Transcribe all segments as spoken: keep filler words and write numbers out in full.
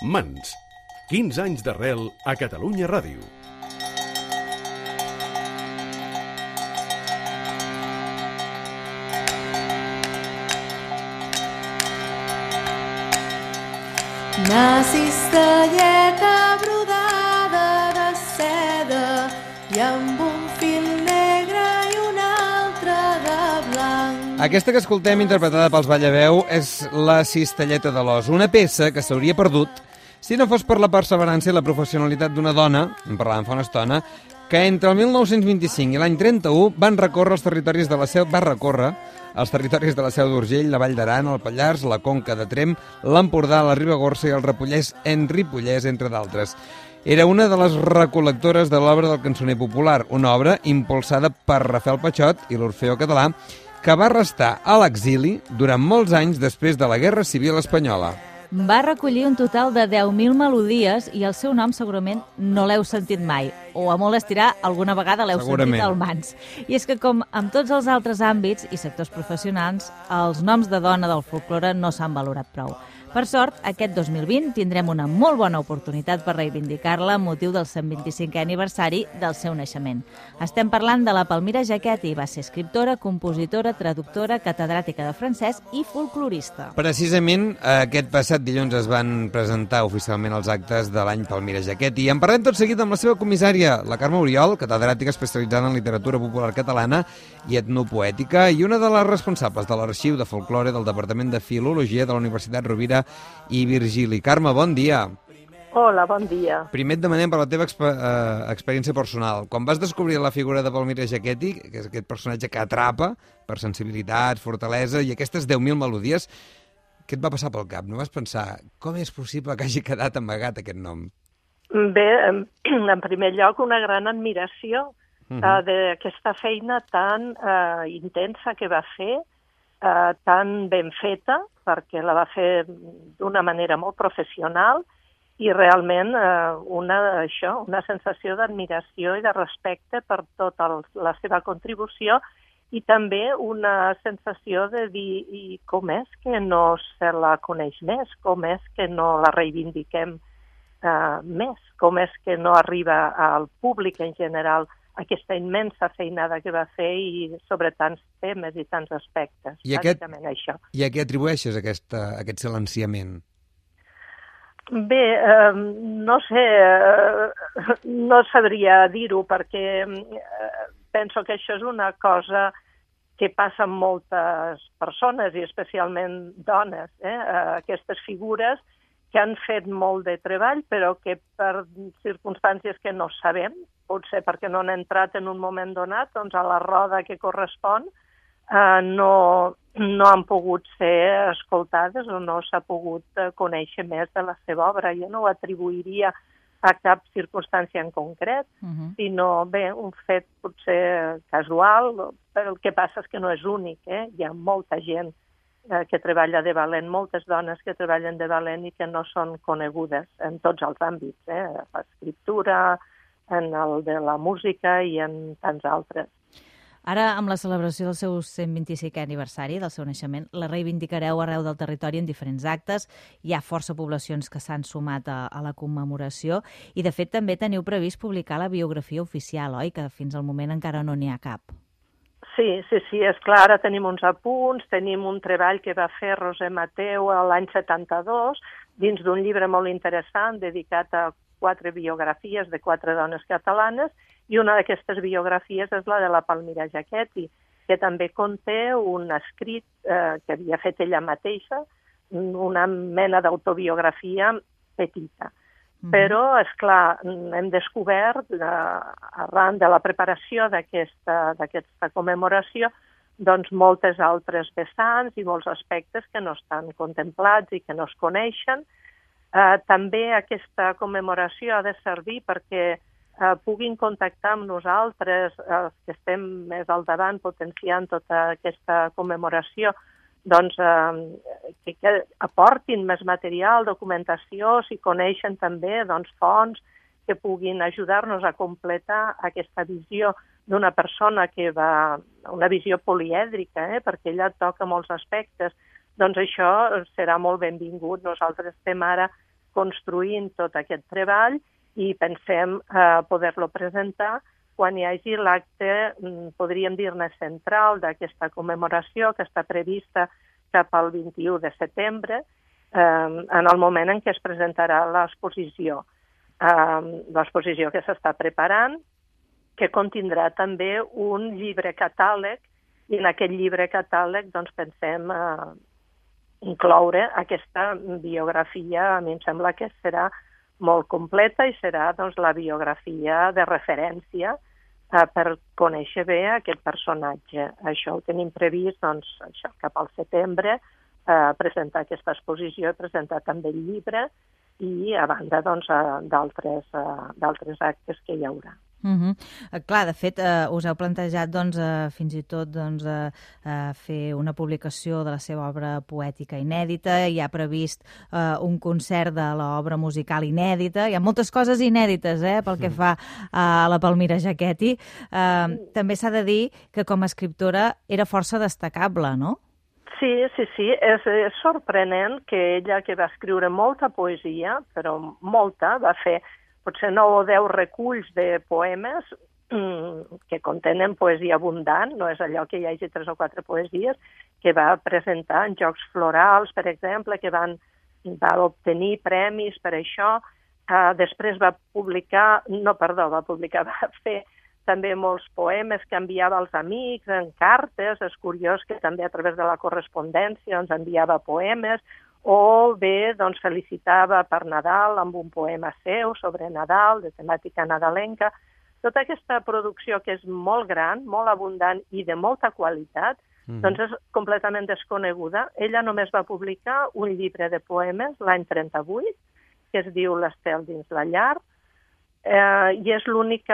Mans. quinze anys d'arrel a Catalunya Ràdio. Una cistelleta brodada de seda i amb un fil negre i un altre de blanc. Aquesta que escoltem, interpretada pels Ballaveu, és La cistelleta de l'os, una peça que s'hauria perdut si no fos per la perseverança i la professionalitat d'una dona, en parlàvem fa una estona, que entre el mil nou-cents vint-i-cinc i l'any trenta-u van recórrer els territoris de la Seu, va recórrer els territoris de la Seu d'Urgell, la Vall d'Aran, el Pallars, la Conca de Tremp, l'Empordà, la Ribagorça i el Ripollès en Ripollès, entre d'altres. Era una de les recol·lectores de l'obra del cançoner popular, una obra impulsada per Rafael Patxot i l'Orfeó Català, que va restar a l'exili durant molts anys després de la Guerra Civil Espanyola. Va recollir un total de deu mil melodies i el seu nom segurament no l'heu sentit mai, o a molt estirar alguna vegada l'heu sentit al mans. I és que, com en tots els altres àmbits i sectors professionals, els noms de dona del folklore no s'han valorat prou. Per sort, aquest dos mil vint tindrem una molt bona oportunitat per reivindicar-la amb motiu del cent vint-i-cinquè aniversari del seu naixement. Estem parlant de la Palmira Jaqueti, va ser escriptora, compositora, traductora, catedràtica de francès i folclorista. Precisament aquest passat dilluns es van presentar oficialment els actes de l'any Palmira Jaqueti i en parlem tot seguit amb la seva comissària, la Carme Oriol, catedràtica especialitzada en literatura popular catalana i etnopoètica i una de les responsables de l'Arxiu de Folklore del Departament de Filologia de la Universitat Rovira i Virgili. Carme, bon dia. Hola, bon dia. Primer et demanem per la teva exp eh, experiència personal. Quan vas descobrir la figura de Palmira Jaqueti, que és aquest personatge que atrapa per sensibilitat, fortalesa i aquestes deu mil melodies, què et va passar pel cap? No vas pensar, com és possible que hagi quedat amagat aquest nom? Bé, en primer lloc, una gran admiració uh -huh. uh, d'aquesta feina tan uh, intensa que va fer, Uh, tan ben feta, perquè la va fer d'una manera molt professional i realment uh, una, això, una sensació d'admiració i de respecte per tota el, la seva contribució i també una sensació de dir i com és que no se la coneix més, com és que no la reivindiquem uh, més, com és que no arriba al públic en general aquesta immensa feinada que va fer i sobre tants temes i tants aspectes. I, aquest, això. I a què atribueixes aquesta, aquest silenciament? Bé, eh, no sé, eh, no sabria dir-ho perquè eh, penso que això és una cosa que passa amb moltes persones i especialment dones, eh? Aquestes figures que han fet molt de treball però que per circumstàncies que no sabem, potser perquè no han entrat en un moment donat, doncs a la roda que correspon eh, no, no han pogut ser escoltades o no s'ha pogut eh, conèixer més de la seva obra. Jo no ho atribuiria a cap circumstància en concret, uh -huh. sinó, bé, un fet potser casual, però el que passa és que no és únic, eh? Hi ha molta gent eh, que treballa de valent, moltes dones que treballen de valent i que no són conegudes en tots els àmbits, eh? L'escriptura, en el de la música i en tants altres. Ara, amb la celebració del seu cent vint-i-cinquè aniversari del seu naixement, la reivindicareu arreu del territori en diferents actes. Hi ha força poblacions que s'han sumat a, a la commemoració i, de fet, també teniu previst publicar la biografia oficial, oi? Que fins al moment encara no n'hi ha cap. Sí, sí, sí, és clar, ara tenim uns apunts, tenim un treball que va fer Roser Mateu l'any setanta-dos, dins d'un llibre molt interessant dedicat a quatre biografies de quatre dones catalanes, i una d'aquestes biografies és la de la Palmira Jaqueti, que també conté un escrit eh, que havia fet ella mateixa, una mena d'autobiografia petita. Mm-hmm. Però, és clar, hem descobert, eh, arran de la preparació d'aquesta d'aquesta commemoració, doncs moltes altres vessants i molts aspectes que no estan contemplats i que no es coneixen. Eh, també aquesta commemoració ha de servir perquè eh, puguin contactar amb nosaltres, els que estem més al davant potenciant tota aquesta commemoració, doncs eh, que, que aportin més material, documentació, si coneixen també doncs, fonts que puguin ajudar-nos a completar aquesta visió d'una persona que va, una visió polièdrica, eh, perquè ella toca molts aspectes, doncs això serà molt benvingut. Nosaltres estem ara construint tot aquest treball i pensem eh, poder-lo presentar quan hi hagi l'acte, podríem dir-ne, central d'aquesta commemoració que està prevista cap al vint-i-u de setembre, eh, en el moment en què es presentarà l'exposició. Eh, l'exposició que s'està preparant, que contindrà també un llibre catàleg, i en aquest llibre catàleg doncs, pensem eh, incloure aquesta biografia, a mi em sembla que serà molt completa i serà doncs, la biografia de referència eh, per conèixer bé aquest personatge. Això ho tenim previst doncs, això, cap al setembre, eh, presentar aquesta exposició i presentar també el llibre i a banda doncs, d'altres eh, actes que hi haurà. Uh -huh. Clar, de fet, eh, us heu plantejat doncs, eh, fins i tot doncs, eh, eh, fer una publicació de la seva obra poètica inèdita, hi ha previst eh, un concert de l'obra musical inèdita, hi ha moltes coses inèdites eh, pel que fa a la Palmira Jaquetti. Eh, també s'ha de dir que com a escriptora era força destacable, no? Sí, sí, sí. És, és sorprenent que ella, que va escriure molta poesia, però molta, va fer potser nou o deu reculls de poemes que contenen poesia abundant, no és allò que hi hagi tres o quatre poesies, que va presentar en Jocs Florals, per exemple, que van, va obtenir premis per això. Uh, després va publicar, no, perdó, va publicar, va fer també molts poemes que enviava als amics, en cartes. És curiós que també a través de la correspondència ens enviava poemes, o bé doncs, felicitava per Nadal amb un poema seu sobre Nadal, de temàtica nadalenca. Tota aquesta producció que és molt gran, molt abundant i de molta qualitat, mm-hmm. doncs és completament desconeguda. Ella només va publicar un llibre de poemes l'any trenta-vuit, que es diu L'estel dins la llar, eh, i és l'únic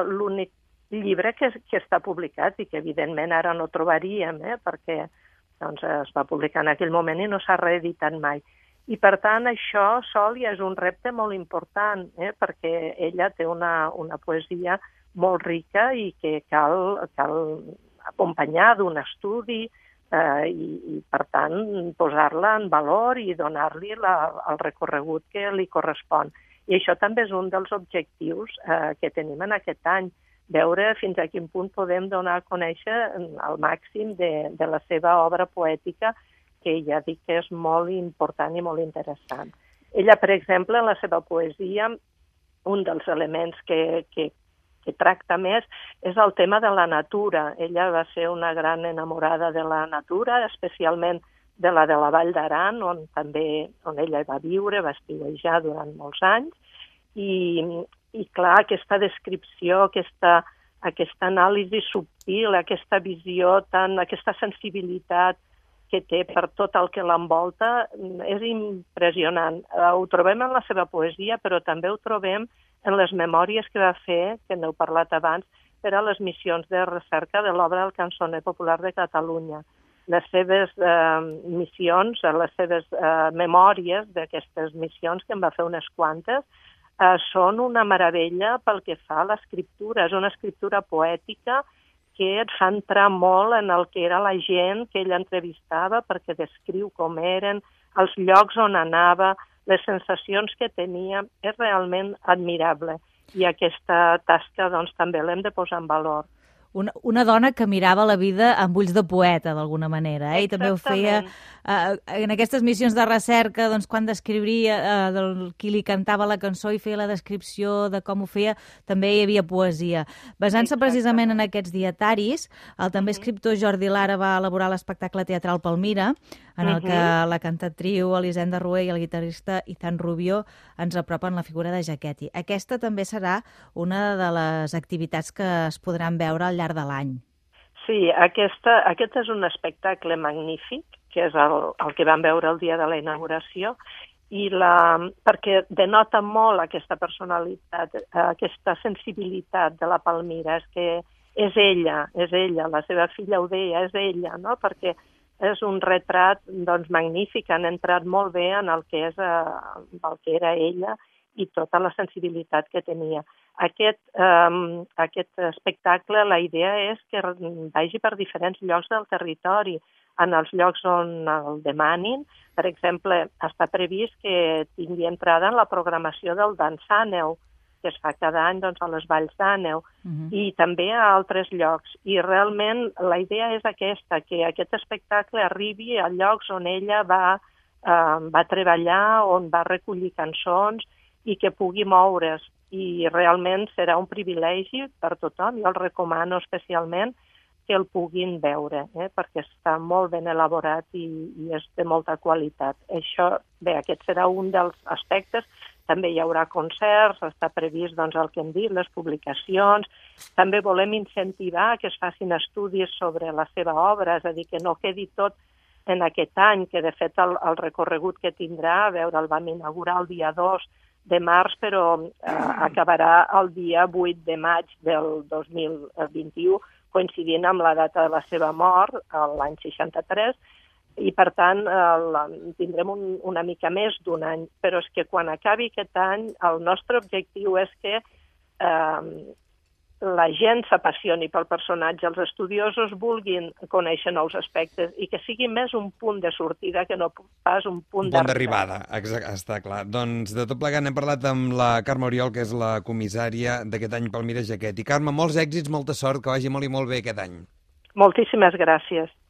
llibre que, que està publicat i que evidentment ara no trobaríem, eh, perquè doncs es va publicar en aquell moment i no s'ha reeditat mai. I, per tant, això sol ja és un repte molt important, eh, perquè ella té una, una poesia molt rica i que cal, cal acompanyar d'un estudi eh, i, i, per tant, posar-la en valor i donar-li el recorregut que li correspon. I això també és un dels objectius eh, que tenim en aquest any, veure fins a quin punt podem donar a conèixer al màxim de, de la seva obra poètica, que ja dic que és molt important i molt interessant. Ella, per exemple, en la seva poesia, un dels elements que, que, que tracta més és el tema de la natura. Ella va ser una gran enamorada de la natura, especialment de la de la Vall d'Aran, on també on ella va viure, va estiuejar durant molts anys, i I, clar, aquesta descripció, aquesta, aquesta anàlisi subtil, aquesta visió, tan, aquesta sensibilitat que té per tot el que l'envolta, és impressionant. Ho trobem en la seva poesia, però també ho trobem en les memòries que va fer, que n'heu parlat abans, per a les missions de recerca de l'obra del Cançoner Popular de Catalunya. Les seves eh, missions, les seves eh, memòries d'aquestes missions, que en va fer unes quantes, Uh, són una meravella pel que fa a l'escriptura. És una escriptura poètica que et fa entrar molt en el que era la gent que ella entrevistava, perquè descriu com eren, els llocs on anava, les sensacions que tenia. És realment admirable. I aquesta tasca doncs, també l'hem de posar en valor. Una, una dona que mirava la vida amb ulls de poeta, d'alguna manera, eh? I també ho feia eh, en aquestes missions de recerca, doncs, quan descriuria eh, del qui li cantava la cançó i feia la descripció de com ho feia, també hi havia poesia. Basant-se precisament en aquests dietaris, el també escriptor Jordi Lara va elaborar l'espectacle teatral Palmira, en el que la cantatriu Elisenda Rué i el guitarrista Izan Rubio ens apropen la figura de Jaquetti. Aquesta també serà una de les activitats que es podran veure al llarg de l'any. Sí, aquesta, aquest és un espectacle magnífic, que és el, el que vam veure el dia de la inauguració, i la, perquè denota molt aquesta personalitat, aquesta sensibilitat de la Palmira. És que és ella, és ella, la seva filla ho deia, és ella, no? Perquè és un retrat doncs, magnífic, han entrat molt bé en el que, és, eh, el que era ella i tota la sensibilitat que tenia. Aquest, eh, aquest espectacle, la idea és que vagi per diferents llocs del territori. en els llocs on el demanin. Per exemple, està previst que tingui entrada en la programació del Dansàneu, que es fa cada any doncs, a les Valls d'Àneu, uh-huh. i també a altres llocs. I realment la idea és aquesta, que aquest espectacle arribi a llocs on ella va, eh, va treballar, on va recollir cançons i que pugui moure's. I realment serà un privilegi per tothom. Jo el recomano especialment que el puguin veure, eh, perquè està molt ben elaborat i, i és de molta qualitat. Això, bé, aquest serà un dels aspectes. També hi haurà concerts, està previst doncs, el que hem dit, les publicacions. També volem incentivar que es facin estudis sobre la seva obra, és a dir, que no quedi tot en aquest any, que de fet el, el recorregut que tindrà, a veure, el vam inaugurar el dia dos de març, però eh, acabarà el dia vuit de maig del dos mil vint-i-u, coincidint amb la data de la seva mort, l'any seixanta-tres, i per tant eh, tindrem un, una mica més d'un any, però és que quan acabi aquest any el nostre objectiu és que eh, la gent s'apassioni pel personatge, els estudiosos vulguin conèixer nous aspectes i que sigui més un punt de sortida que no pas un punt, un punt d'arribada. Està clar. Doncs de tot plegat n'hem parlat amb la Carme Oriol, que és la comissària d'aquest any Palmira Jaquet. I Carme, molts èxits, molta sort, que vagi molt i molt bé aquest any. Moltíssimes gràcies.